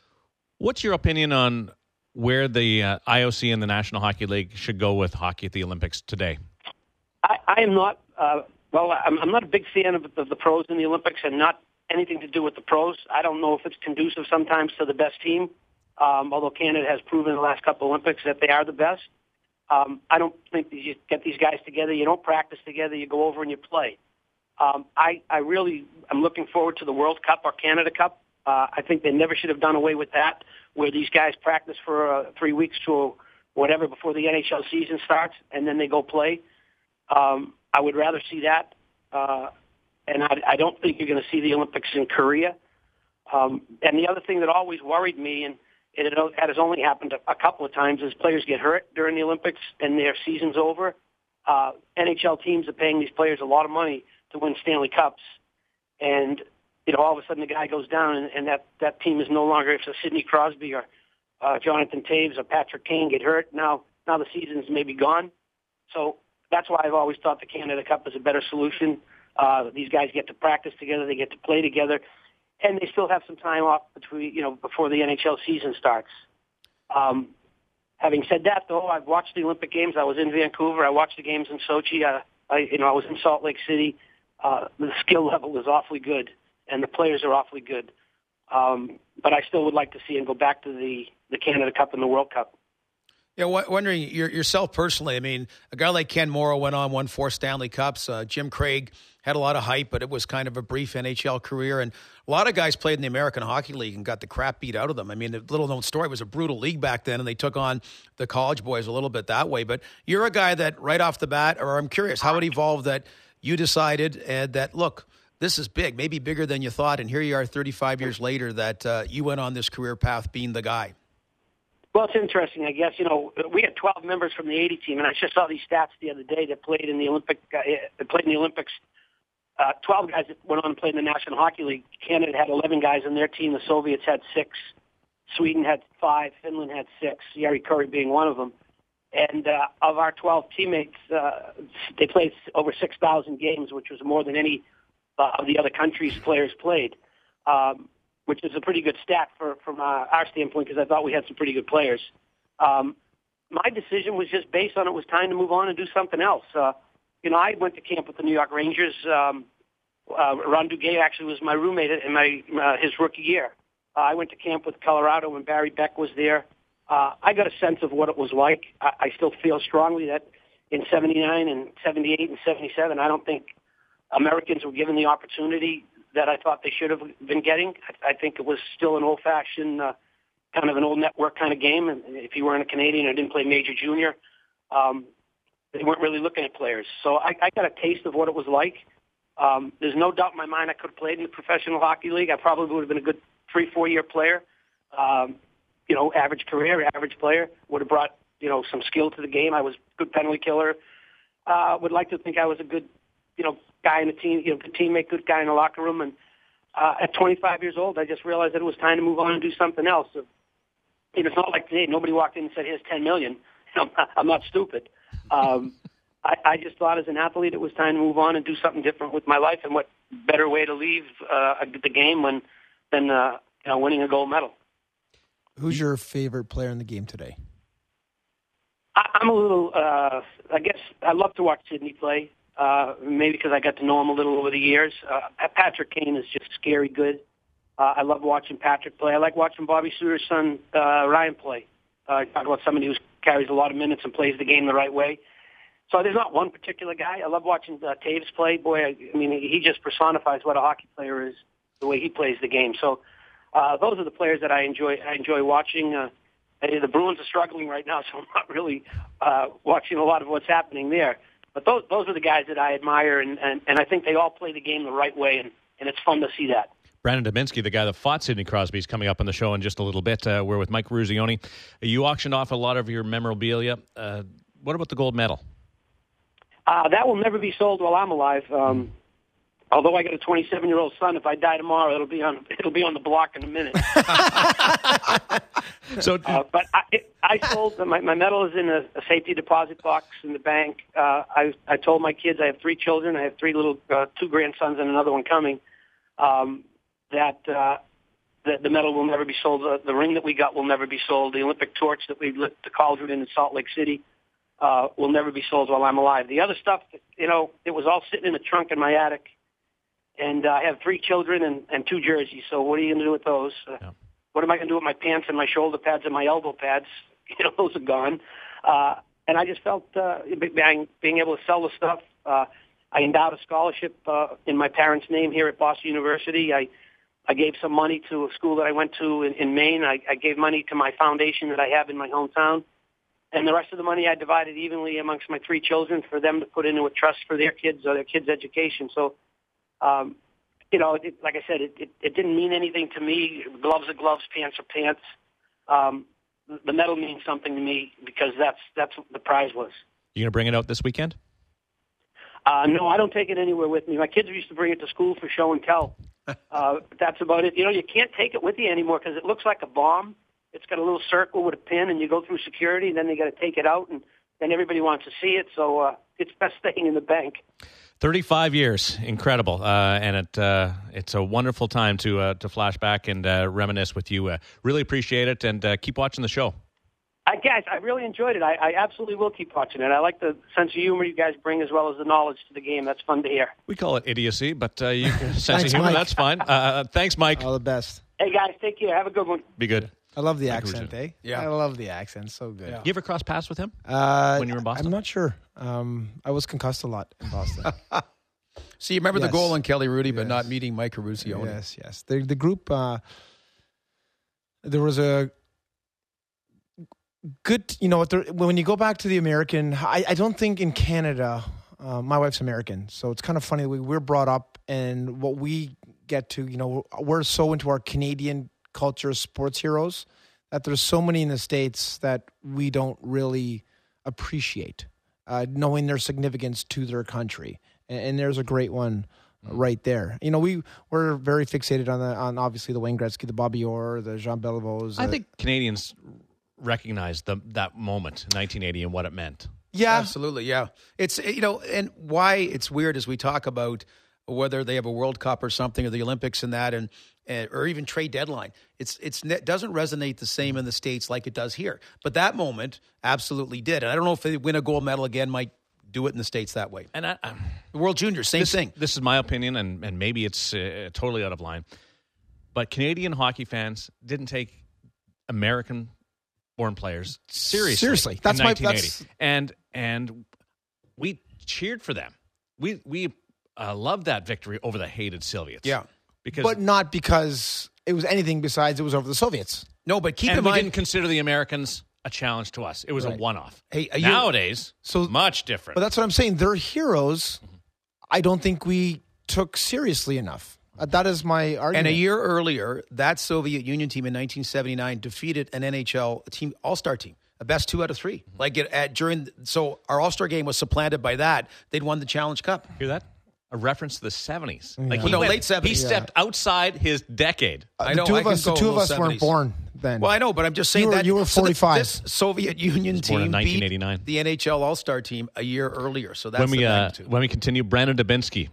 Speaker 2: What's your opinion on where the uh, I O C and the National Hockey League should go with hockey at the Olympics today?
Speaker 5: I, I am not. Uh, well, I'm, I'm not a big fan of the, the pros in the Olympics, and not anything to do with the pros. I don't know if it's conducive sometimes to the best team. Um, although Canada has proven in the last couple Olympics that they are the best. Um, I don't think that you get these guys together. You don't practice together. You go over and you play. Um, I, I really am looking forward to the World Cup or Canada Cup. Uh, I think they never should have done away with that, where these guys practice for uh, three weeks to whatever before the N H L season starts, and then they go play. Um, I would rather see that, uh, and I, I don't think you're going to see the Olympics in Korea. Um, and the other thing that always worried me, and it has only happened a couple of times, is players get hurt during the Olympics and their season's over. Uh, N H L teams are paying these players a lot of money to win Stanley Cups, and you know, all of a sudden the guy goes down, and, and that, that team is no longer, if it's Sidney Crosby or uh, Jonathan Taves or Patrick Kane get hurt, now now the season's maybe gone. So that's why I've always thought the Canada Cup is a better solution. Uh, these guys get to practice together, they get to play together, and they still have some time off between, you know, before the N H L season starts. Um, having said that, though, I've watched the Olympic Games. I was in Vancouver. I watched the games in Sochi. Uh, I, you know, I was in Salt Lake City. Uh, the skill level is awfully good, and the players are awfully good. Um, but I still would like to see them go back to the, the Canada Cup and the World Cup.
Speaker 4: Yeah, w- wondering your, yourself personally. I mean, a guy like Ken Morrow went on, won four Stanley Cups. Uh, Jim Craig had a lot of hype, but it was kind of a brief N H L career. And a lot of guys played in the American Hockey League and got the crap beat out of them. I mean, the little known story, it was a brutal league back then, and they took on the college boys a little bit that way. But you're a guy that right off the bat, or I'm curious how it evolved that you decided uh, that, look, this is big, maybe bigger than you thought, and here you are thirty-five years later that uh, you went on this career path being the guy.
Speaker 5: Well, it's interesting, I guess. You know, we had twelve members from the eighty team, and I just saw these stats the other day that played in the Olympic, uh, that played in the Olympics. Uh, twelve guys that went on and played in the National Hockey League. Canada had eleven guys on their team. The Soviets had six. Sweden had five. Finland had six. Jari Kurri being one of them. And uh, of our twelve teammates, uh, they played over six thousand games, which was more than any uh, of the other countries' players played. Um, which is a pretty good stat for, from uh, our standpoint, because I thought we had some pretty good players. Um, my decision was just based on it was time to move on and do something else. Uh, you know, I went to camp with the New York Rangers. Um, uh, Ron Duguay actually was my roommate in my uh, his rookie year. Uh, I went to camp with Colorado when Barry Beck was there. Uh, I got a sense of what it was like. I, I still feel strongly that in seventy-nine and seventy-eight and seventy-seven, I don't think Americans were given the opportunity that I thought they should have been getting. I, I think it was still an old-fashioned, uh, kind of an old network kind of game. And if you weren't a Canadian or didn't play major junior, um, they weren't really looking at players. So I, I got a taste of what it was like. Um, there's no doubt in my mind I could have played in the Professional Hockey League. I probably would have been a good three, four-year player. Um, you know, average career, average player. Would have brought, you know, some skill to the game. I was a good penalty killer. Uh, would like to think I was a good, you know, guy in the team, you know, good teammate, good guy in the locker room. And uh, at twenty-five years old, I just realized that it was time to move on and do something else. So, you know, it's not like today. Nobody walked in and said, "Here's ten million." I'm not, I'm not stupid. Um, I, I just thought, as an athlete, it was time to move on and do something different with my life. And what better way to leave uh, the game when than uh, you know, winning a gold medal?
Speaker 3: Who's your favorite player in the game today?
Speaker 5: I, I'm a little. Uh, I guess I love to watch Sidney play. Uh, maybe because I got to know him a little over the years. Uh, Patrick Kane is just scary good. Uh, I love watching Patrick play. I like watching Bobby Suter's son, uh, Ryan, play. Uh, talk about somebody who carries a lot of minutes and plays the game the right way. So there's not one particular guy. I love watching uh, Taves play. Boy, I, I mean, he just personifies what a hockey player is, the way he plays the game. So uh, those are the players that I enjoy. I enjoy watching. Uh, and the Bruins are struggling right now, so I'm not really uh, watching a lot of what's happening there. But those those are the guys that I admire, and, and, and I think they all play the game the right way, and, and it's fun to see that.
Speaker 2: Brandon Dubinsky, the guy that fought Sidney Crosby, is coming up on the show in just a little bit. Uh, we're with Mike Ruzioni. You auctioned off a lot of your memorabilia. Uh, what about the gold medal?
Speaker 5: Uh, that will never be sold while I'm alive. Um, although I got a twenty-seven-year-old son, if I die tomorrow, it'll be on it'll be on the block in a minute.
Speaker 2: so,
Speaker 5: uh, but I, it, I sold my, my medal is in a, a safety deposit box in the bank. Uh, I I told my kids, I have three children. I have three little uh, two grandsons and another one coming. Um, that uh, the, the medal will never be sold. Uh, the ring that we got will never be sold. The Olympic torch that we lit the cauldron in Salt Lake City uh, will never be sold while I'm alive. The other stuff, you know, it was all sitting in the trunk in my attic. And uh, I have three children and, and two jerseys. So what are you going to do with those? Uh, yeah. What am I going to do with my pants and my shoulder pads and my elbow pads? You know, those are gone. Uh, and I just felt uh, being, being able to sell the stuff. Uh, I endowed a scholarship uh, in my parents' name here at Boston University. I I gave some money to a school that I went to in, in Maine. I, I gave money to my foundation that I have in my hometown. And the rest of the money I divided evenly amongst my three children for them to put into a trust for their kids or their kids' education. So, um, you know, it, like I said, it, it, it didn't mean anything to me. Gloves are gloves, pants are pants. Um, the medal means something to me because that's that's what the prize was.
Speaker 2: You going to bring it out this weekend?
Speaker 5: Uh, no, I don't take it anywhere with me. My kids used to bring it to school for show and tell. Uh, that's about it. You know, you can't take it with you anymore because it looks like a bomb. It's got a little circle with a pin, and you go through security, and then they got to take it out, and then everybody wants to see it. So uh, it's best staying in the bank.
Speaker 2: thirty-five years, incredible, uh, and it uh, it's a wonderful time to uh, to flash back and uh, reminisce with you. Uh, really appreciate it, and uh, keep watching the show.
Speaker 5: I guys, I really enjoyed it. I, I absolutely will keep watching it. I like the sense of humor you guys bring as well as the knowledge to the game. That's fun to hear.
Speaker 2: We call it idiocy, but uh, you sense
Speaker 3: Thanks,
Speaker 2: of humor,
Speaker 3: Mike.
Speaker 2: that's fine. Uh, thanks, Mike.
Speaker 3: All the best.
Speaker 5: Hey, guys, take care. Have a good one.
Speaker 2: Be good.
Speaker 3: I love the
Speaker 2: Mike
Speaker 3: accent,
Speaker 2: Ruzioni.
Speaker 3: eh?
Speaker 4: Yeah.
Speaker 3: I love the accent. So good.
Speaker 4: Yeah.
Speaker 2: You ever cross paths with him?
Speaker 3: Uh,
Speaker 2: When you were in Boston?
Speaker 3: I'm not sure. Um, I was concussed a lot in Boston.
Speaker 4: So you remember
Speaker 3: Yes.
Speaker 4: the goal on Kelly Rudy, but
Speaker 3: Yes.
Speaker 4: not meeting Mike Ruzioni.
Speaker 3: Yes, yes. The the group. Uh, there was a good. You know, there, when you go back to the American, I, I don't think in Canada. Uh, my wife's American, so it's kind of funny. We we're brought up, and what we get to, you know, we're so into our Canadian culture, sports heroes, that there's so many in the States that we don't really appreciate, uh, knowing their significance to their country. And, and there's a great one right there. You know, we we're very fixated on the on obviously the Wayne Gretzky, the Bobby Orr, the Jean Beliveau.
Speaker 2: I
Speaker 3: uh,
Speaker 2: think Canadians recognize the, that moment in nineteen eighty and what it meant.
Speaker 3: yeah,
Speaker 4: Absolutely, yeah. It's, you know, and why it's weird as we talk about whether they have a World Cup or something, or the Olympics and that, and, and or even trade deadline. It's it's it doesn't resonate the same in the States like it does here. But that moment absolutely did. And I don't know if they win a gold medal again, might do it in the States that way.
Speaker 2: And I, I,
Speaker 4: The World Juniors, same
Speaker 2: this,
Speaker 4: thing.
Speaker 2: This is my opinion, and, and maybe it's uh, totally out of line. But Canadian hockey fans didn't take American-born players seriously.
Speaker 3: Seriously. That's
Speaker 2: in
Speaker 3: my-
Speaker 2: nineteen eighty.
Speaker 3: that's-
Speaker 2: And and we cheered for them. We we uh, loved that victory over the hated Soviets.
Speaker 4: Yeah.
Speaker 2: because
Speaker 3: but not because it was anything besides it was over the Soviets.
Speaker 4: No, but keep
Speaker 2: and
Speaker 4: in
Speaker 2: we
Speaker 4: mind,
Speaker 2: didn't consider the Americans a challenge to us. It was
Speaker 3: Right.
Speaker 2: a one-off.
Speaker 4: Hey, are you-
Speaker 2: nowadays,
Speaker 3: So-
Speaker 2: much different.
Speaker 3: But that's what I'm saying. They're heroes. I don't think we took seriously enough. Uh, that is my argument.
Speaker 4: and a year earlier, that Soviet Union team in nineteen seventy-nine defeated an N H L team, All-Star team, a best two out of three. Like it, at during, so our All-Star game was supplanted by that. They'd won the Challenge Cup.
Speaker 2: Hear that? A reference to the seventies. Like
Speaker 3: Yeah.
Speaker 2: he
Speaker 4: No,
Speaker 2: went-
Speaker 4: late seventies.
Speaker 2: He stepped outside his decade.
Speaker 4: I
Speaker 3: the
Speaker 4: know,
Speaker 3: two
Speaker 4: I
Speaker 3: of
Speaker 4: can
Speaker 3: us, the
Speaker 4: go
Speaker 3: two of
Speaker 4: little
Speaker 3: us weren't
Speaker 4: seventies.
Speaker 3: born then.
Speaker 4: Well, I know, but I'm just saying
Speaker 3: You were-
Speaker 4: that
Speaker 3: you were
Speaker 4: so that
Speaker 3: forty-five.
Speaker 4: this Soviet Union
Speaker 2: born in
Speaker 4: team
Speaker 2: nineteen
Speaker 4: beat
Speaker 2: eighty-nine.
Speaker 4: the N H L All-Star team a year earlier. So that's
Speaker 2: when we
Speaker 4: the
Speaker 2: uh,
Speaker 4: magnitude.
Speaker 2: when we continue, Brandon Dubinsky,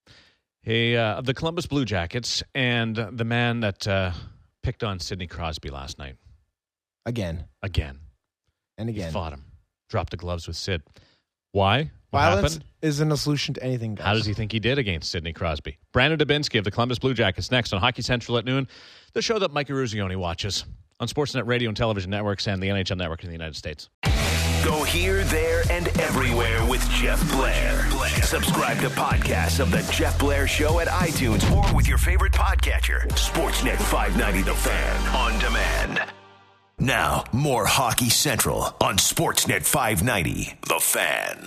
Speaker 2: he uh, of the Columbus Blue Jackets, and the man that uh, picked on Sidney Crosby last night
Speaker 3: again
Speaker 2: again.
Speaker 3: and
Speaker 2: He
Speaker 3: again.
Speaker 2: fought him, dropped the gloves with Sid. Why? What
Speaker 3: Violence
Speaker 2: happened?
Speaker 3: isn't a solution to anything, guys.
Speaker 2: How does he think he did against Sidney Crosby? Brandon Dubinsky of the Columbus Blue Jackets next on Hockey Central at noon, the show that Mike Ruzioni watches on Sportsnet radio and television networks and the N H L network in the United States.
Speaker 1: Go here, there, and everywhere with Jeff Blair. Subscribe to podcasts of The Jeff Blair Show at iTunes or with your favorite podcatcher. Sportsnet five ninety The Fan on demand. Now, more Hockey Central on Sportsnet five ninety The Fan.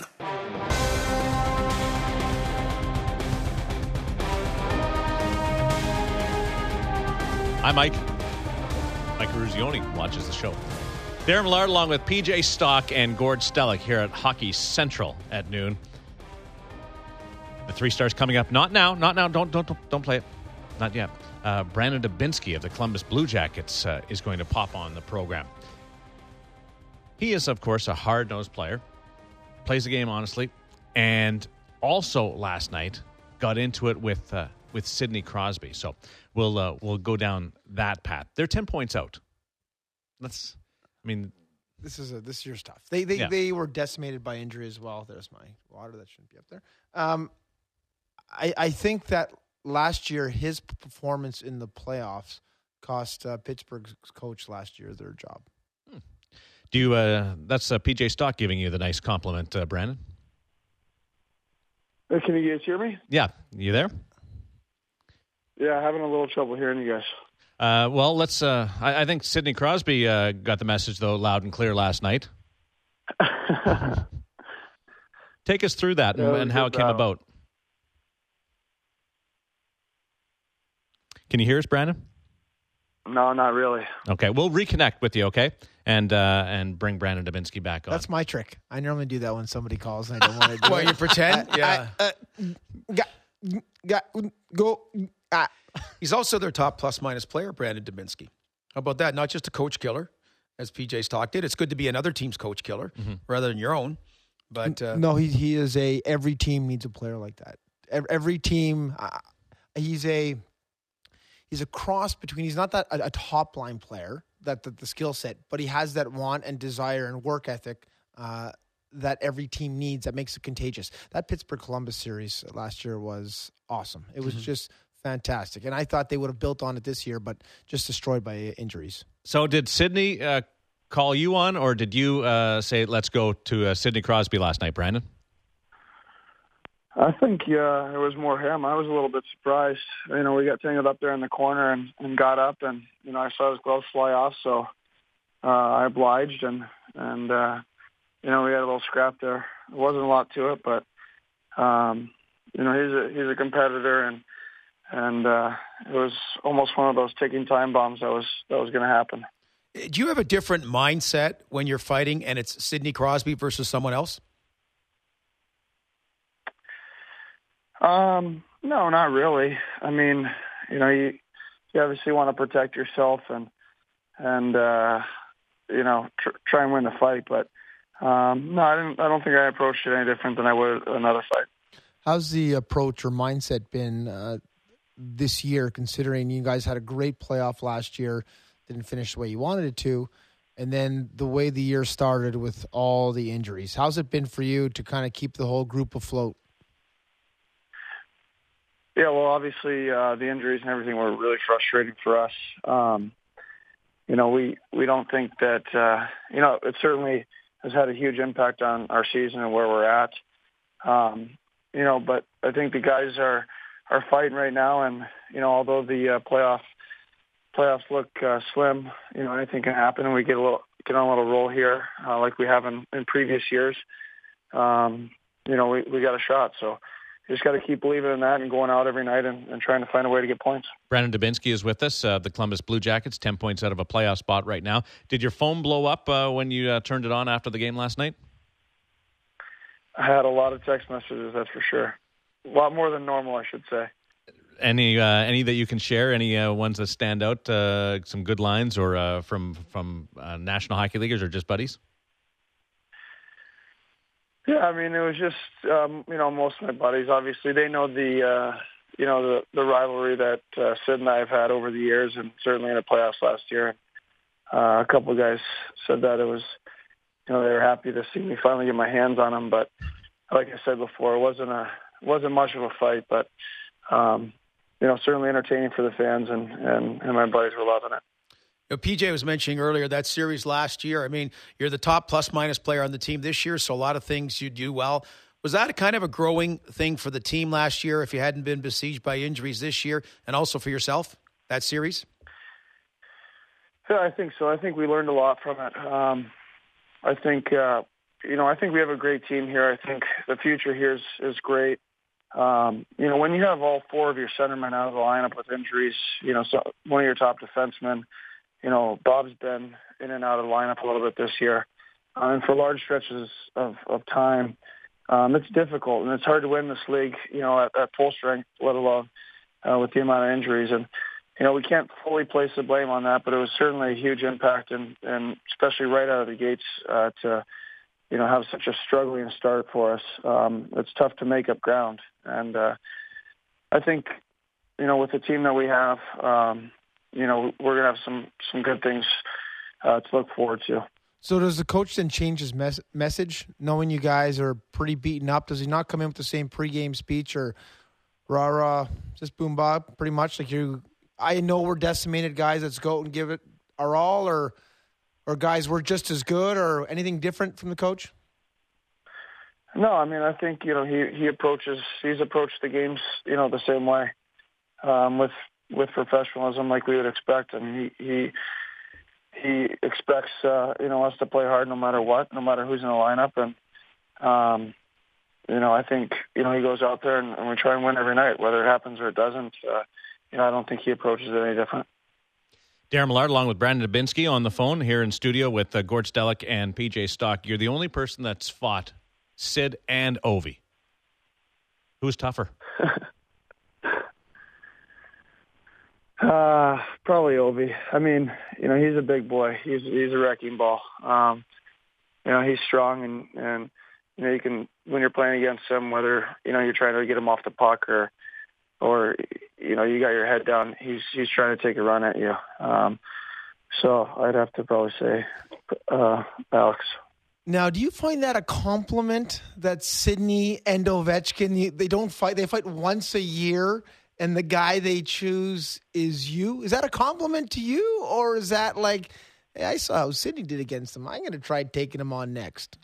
Speaker 2: Hi, Mike. Mike Ruzioni watches the show. Darren Millard along with P J Stock and Gord Stellick here at Hockey Central at noon. The three stars coming up. Not now. Not now. Don't don't don't, don't play it. Not yet. Uh, Brandon Dubinsky of the Columbus Blue Jackets uh, is going to pop on the program. He is, of course, a hard-nosed player. Plays the game honestly. And also last night got into it with uh, with Sidney Crosby. So we'll uh, we'll go down that path. They're ten points out. Let's. I mean,
Speaker 3: This is a, this is your stuff. They they,
Speaker 2: Yeah.
Speaker 3: they were decimated by injury as well. There's my water that shouldn't be up there. Um, I I think that last year his performance in the playoffs cost uh, Pittsburgh's coach last year their job.
Speaker 2: do you? Uh, that's uh, P J Stock giving you the nice compliment, uh, Brandon.
Speaker 6: Uh, Can you guys hear me?
Speaker 2: Yeah, you there?
Speaker 6: Yeah, having a little trouble hearing you guys.
Speaker 2: Uh, well, let's. Uh, I, I think Sidney Crosby uh, got the message though loud and clear last night. Take us through that
Speaker 6: Yeah,
Speaker 2: and,
Speaker 6: it was
Speaker 2: and how it
Speaker 6: good
Speaker 2: came
Speaker 6: battle.
Speaker 2: about. Can you hear us, Brandon?
Speaker 6: No, not really.
Speaker 2: Okay, we'll reconnect with you. Okay, and uh, and bring Brandon Dubinsky back on.
Speaker 3: That's my trick. I normally do that when somebody calls and I don't want to do
Speaker 4: Well,
Speaker 3: it.
Speaker 4: you pretend? Yeah.
Speaker 3: I, uh, got, got, go. Ah.
Speaker 4: He's also their top plus-minus player, Brandon Dubinsky. How about that? Not just a coach killer, as P J Stock did. It's good to be another team's coach killer rather than your own. But uh,
Speaker 3: No, he he is a. Every team needs a player like that. Every, every team, uh, he's a. He's a cross between. He's not that a, a top line player that, that the skill set, but he has that want and desire and work ethic uh, that every team needs. That makes it contagious. That Pittsburgh Columbus series last year was awesome. It was just Fantastic. And I thought they would have built on it this year, but just destroyed by injuries.
Speaker 2: So did Sidney uh, call you on, or did you uh, say, let's go to uh, Sidney Crosby last night, Brandon?
Speaker 6: I think yeah, it was more him. I was a little bit surprised. You know, we got tangled up there in the corner and, and got up, and you know, I saw his gloves fly off, so uh, I obliged, and and uh, you know, we had a little scrap there. There wasn't a lot to it, but um, you know, he's a he's a competitor, and and uh, it was almost one of those ticking time bombs that was that was going to happen.
Speaker 4: Do you have a different mindset when you're fighting, and it's Sidney Crosby versus someone else?
Speaker 6: Um, no, not really. I mean, you know, you, you obviously want to protect yourself and, and, uh, you know, tr- try and win the fight. But, um, no, I didn't, I don't think I approached it any different than I would another fight.
Speaker 3: How's the approach or mindset been, uh, this year, considering you guys had a great playoff last year, didn't finish the way you wanted it to, and then the way the year started with all the injuries? How's it been for you to kind of keep the whole group afloat?
Speaker 6: Yeah, well, obviously uh, the injuries and everything were really frustrating for us. Um, you know, we, we don't think that, uh, you know, it certainly has had a huge impact on our season and where we're at. Um, you know, but I think the guys are, are fighting right now, and, you know, although the uh, playoff playoffs look uh, slim, you know, anything can happen, and we get a little get on a little roll here uh, like we have in, in previous years. Um, you know, we, we got a shot, so you just got to keep believing in that and going out every night and, and trying to find a way to get points.
Speaker 2: Brandon Dubinsky is with us, uh, the Columbus Blue Jackets, ten points out of a playoff spot right now. Did your phone blow up uh, when you uh, turned it on after the game last night?
Speaker 6: I had a lot of text messages, that's for sure. A lot more than normal, I should say.
Speaker 2: Any uh, any that you can share? Any uh, ones that stand out? Uh, some good lines, or uh, from from uh, National Hockey Leaguers, or just buddies?
Speaker 6: Yeah, I mean, it was just, um, you know, most of my buddies, obviously, they know the, uh, you know, the, the rivalry that uh, Sid and I have had over the years, and certainly in the playoffs last year. Uh, a couple of guys said that it was, you know, they were happy to see me finally get my hands on him. But like I said before, it wasn't a wasn't much of a fight, but, um, you know, certainly entertaining for the fans, and, and, and my buddies were loving it.
Speaker 4: You know, P J was mentioning earlier that series last year. I mean, you're the top plus-minus player on the team this year, so a lot of things you do well. Was that a kind of a growing thing for the team last year if you hadn't been besieged by injuries this year, and also for yourself, that series?
Speaker 6: Yeah, I think so. I think we learned a lot from it. Um, I think, uh, you know, I think we have a great team here. I think the future here is, is great. Um, you know, when you have all four of your centermen out of the lineup with injuries, you know, so one of your top defensemen, you know, Bob's been in and out of the lineup a little bit this year. Uh, and for large stretches of, of time, um, it's difficult. And it's hard to win this league, you know, at, at full strength, let alone uh, with the amount of injuries. And, you know, we can't fully place the blame on that, but it was certainly a huge impact, and, and especially right out of the gates uh, to, you know, have such a struggling start for us. Um, it's tough to make up ground. And uh, I think, you know, with the team that we have, um, you know, we're going to have some, some good things uh, to look forward to.
Speaker 3: So does the coach then change his mes- message, knowing you guys are pretty beaten up? Does he not come in with the same pregame speech or rah-rah, just boom bob, pretty much? Like, you, I know we're decimated guys, let's go and give it our all, or or guys, we're just as good, or anything different from the coach?
Speaker 6: No, I mean, I think, you know, he, he approaches, he's approached the games, you know, the same way, um, with with professionalism like we would expect. And he he, he expects, uh, you know, us to play hard no matter what, no matter who's in the lineup. And, um, you know, I think, you know, he goes out there and, and we try and win every night, whether it happens or it doesn't. Uh, you know, I don't think he approaches it any different.
Speaker 2: Darren Millard, along with Brandon Dubinsky, on the phone here in studio with uh, Gord Stellick and P J Stock. You're the only person that's fought Sid and Ovi. Who's tougher?
Speaker 6: uh, probably Ovi. I mean, you know, he's a big boy. He's he's a wrecking ball. Um, you know, he's strong, and, and you know, you can, when you're playing against him, whether, you know, you're trying to get him off the puck or or you know, you got your head down, he's he's trying to take a run at you. Um, so I'd have to probably say uh, Alex.
Speaker 3: Now, do you find that a compliment that Sidney and Ovechkin, they don't fight, they fight once a year, and the guy they choose is you? Is that a compliment to you, or is that like, hey, I saw how Sidney did against him, I'm going to try taking him on next?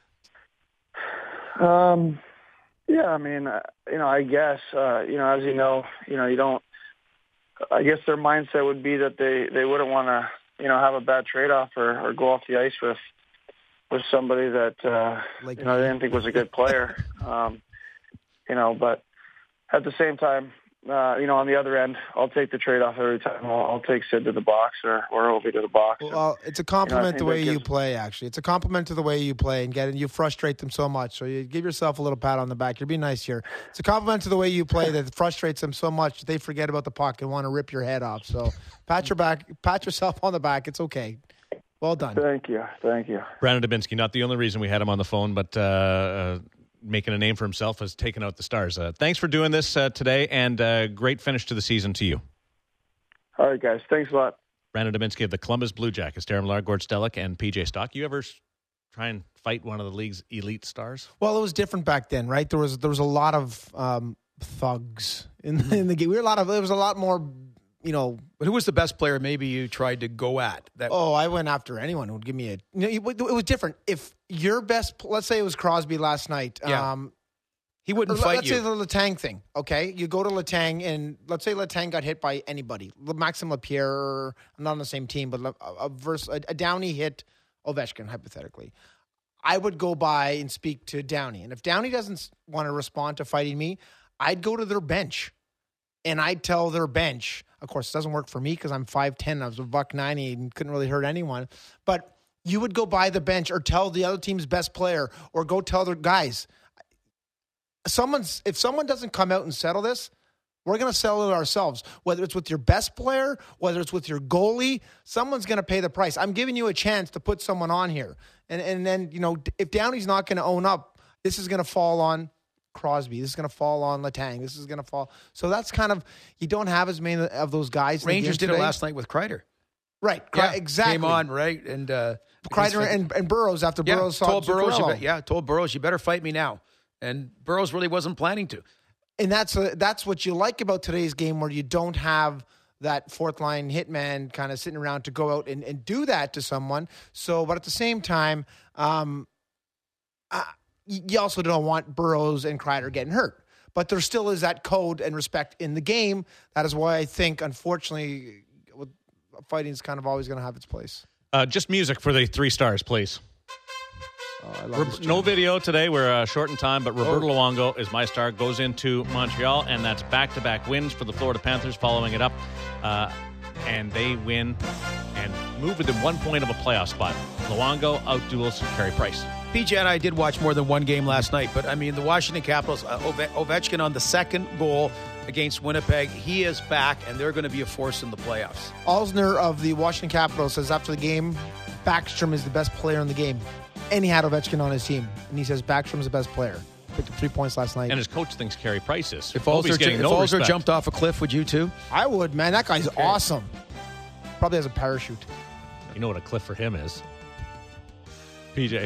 Speaker 6: Um, yeah, I mean, uh, you know, I guess, uh, you know, as you know, you know, you don't, I guess their mindset would be that they, they wouldn't want to, you know, have a bad trade-off or, or go off the ice with, with somebody that, uh,
Speaker 3: Like
Speaker 6: you know, they
Speaker 3: me.
Speaker 6: didn't think was a good player. um, you know, but at the same time, Uh, you know, on the other end, I'll take the trade-off every time. I'll, I'll take Sid to the box or, or Ovi to the box.
Speaker 3: Well, it's a compliment
Speaker 6: you know,
Speaker 3: the way
Speaker 6: that
Speaker 3: you
Speaker 6: gives-
Speaker 3: play, actually. It's a compliment to the way you play and get it. You frustrate them so much. So you give yourself a little pat on the back. You're being nice here. It's a compliment to the way you play that frustrates them so much that they forget about the puck and want to rip your head off. So pat your back, pat yourself on the back. It's okay. Well done.
Speaker 6: Thank you. Thank you.
Speaker 2: Brandon Dubinsky, not the only reason we had him on the phone, but uh, uh, making a name for himself has taken out the Stars. Uh, thanks for doing this uh, today, and uh, great finish to the season to you.
Speaker 6: All right, guys. Thanks a lot.
Speaker 2: Brandon Dubinsky of the Columbus Blue Jackets, Darren Millar, Gord Stellick, and P J Stock. You ever s- try and fight one of the league's elite stars?
Speaker 3: Well, it was different back then, right? There was there was a lot of um, thugs in, in the game. We were a lot of there was a lot more, you know.
Speaker 4: But who was the best player maybe you tried to go at? That
Speaker 3: Oh, I went after anyone who would give me a. You know, it, it was different. If your best, let's say it was Crosby last night.
Speaker 4: Yeah.
Speaker 3: Um,
Speaker 4: he wouldn't
Speaker 3: Let-
Speaker 4: fight
Speaker 3: let's
Speaker 4: you.
Speaker 3: say the Letang thing, okay? You go to Letang, and let's say Letang got hit by anybody. Maxime Lapierre, I'm not on the same team, but a, a, verse, a, a Downey hit Ovechkin, hypothetically. I would go by and speak to Downey. And if Downey doesn't want to respond to fighting me, I'd go to their bench. And I'd tell their bench, of course, it doesn't work for me because I'm five ten, I was a buck ninety and couldn't really hurt anyone. But you would go by the bench or tell the other team's best player or go tell their guys, someone's if someone doesn't come out and settle this, we're going to settle it ourselves. Whether it's with your best player, whether it's with your goalie, someone's going to pay the price. I'm giving you a chance to put someone on here. And and then, you know, if Downey's not going to own up, this is going to fall on Crosby. This is going to fall on Letang. This is going to fall. So that's kind of, you don't have as many of those guys. in the
Speaker 4: Rangers
Speaker 3: game
Speaker 4: did it
Speaker 3: today.
Speaker 4: last night with Kreider.
Speaker 3: Right.
Speaker 4: Yeah,
Speaker 3: Exactly.
Speaker 4: Came on, right? And uh,
Speaker 3: Kreider and, and Burrows after
Speaker 4: yeah,
Speaker 3: Burrows saw
Speaker 4: told Burrows, you
Speaker 3: Zuccarello.
Speaker 4: be, yeah, told Burrows, you better fight me now. And Burrows really wasn't planning to.
Speaker 3: And that's a, that's what you like about today's game, where you don't have that fourth line hitman kind of sitting around to go out and, and do that to someone. So, but at the same time, um, uh, you also don't want Burrows and Kreider getting hurt. But there still is that code and respect in the game. That is why I think, unfortunately, fighting is kind of always going to have its place.
Speaker 2: Uh, just music for the three stars, please.
Speaker 3: Oh, I love
Speaker 2: Rob-
Speaker 3: this
Speaker 2: no
Speaker 3: job.
Speaker 2: video today. We're uh, short in time, but Roberto Luongo is my star. Goes into Montreal, and that's back-to-back wins for the Florida Panthers following it up. Uh, and they win and move within one point of a playoff spot. Luongo outduels Carey Price.
Speaker 4: P J and I did watch more than one game last night, but I mean, the Washington Capitals, uh, Ove- Ovechkin on the second goal against Winnipeg, he is back, and they're going to be a force in the playoffs.
Speaker 3: Alzner of the Washington Capitals says after the game, Backstrom is the best player in the game. And he had Ovechkin on his team. And he says Backstrom is the best player. Picked up three points last night.
Speaker 2: And his coach thinks Carey Price is.
Speaker 4: If
Speaker 2: Ovi's
Speaker 4: Alzer,
Speaker 2: getting
Speaker 4: if
Speaker 2: no
Speaker 4: Alzer
Speaker 2: respect.
Speaker 4: jumped off a cliff, would you too?
Speaker 3: I would, man. That guy's awesome. Probably has a parachute.
Speaker 2: You know what a cliff for him is. P J.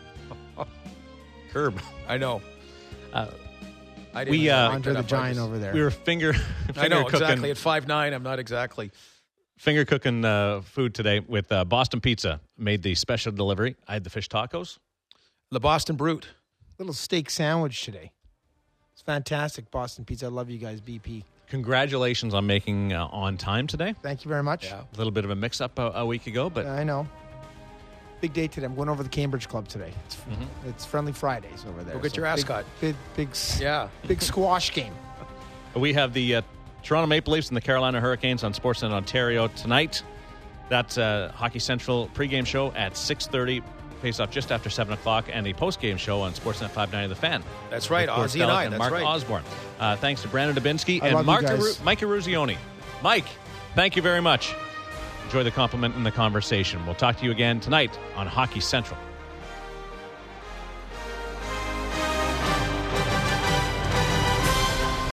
Speaker 2: Curb.
Speaker 4: I know.
Speaker 2: Uh,
Speaker 4: I didn't
Speaker 2: we,
Speaker 4: know
Speaker 2: uh,
Speaker 4: that.
Speaker 3: Andre the
Speaker 4: I
Speaker 3: Giant
Speaker 4: just-
Speaker 3: over there.
Speaker 2: We were finger, finger
Speaker 4: I know,
Speaker 2: cooking,
Speaker 4: exactly. At five nine, I'm not exactly.
Speaker 2: finger cooking uh, food today with uh, Boston Pizza. Made the special delivery. I had the fish tacos.
Speaker 4: The Boston Brute.
Speaker 3: Little steak sandwich today. It's fantastic, Boston Pizza. I love you guys, B P.
Speaker 2: Congratulations on making uh, on time today.
Speaker 3: Thank you very much.
Speaker 4: Yeah.
Speaker 2: A little bit of a mix-up a, a week ago, but
Speaker 3: I know. Big day today. I'm going over to the Cambridge Club today. It's, it's Friendly Fridays over there.
Speaker 4: Go get your
Speaker 3: big,
Speaker 4: ascot.
Speaker 3: Big, big, s-
Speaker 4: Yeah.
Speaker 3: big squash game.
Speaker 2: we have the uh, Toronto Maple Leafs and the Carolina Hurricanes on Sportsnet Ontario tonight. That's uh, Hockey Central pregame show at six thirty. Face off just after seven o'clock, and the postgame show on Sportsnet five ninety The Fan.
Speaker 4: That's right,
Speaker 2: With Gord
Speaker 4: Ozzy and I,
Speaker 2: Stellick
Speaker 4: that's
Speaker 2: Mark
Speaker 4: right.
Speaker 2: Osborne. Uh, thanks to Brandon Dubinsky
Speaker 3: I
Speaker 2: and
Speaker 3: love you
Speaker 2: Mark
Speaker 3: guys.
Speaker 2: Aru- Mike Eruzione. Mike, thank you very much. Enjoy the compliment and the conversation. We'll talk to you again tonight on Hockey Central.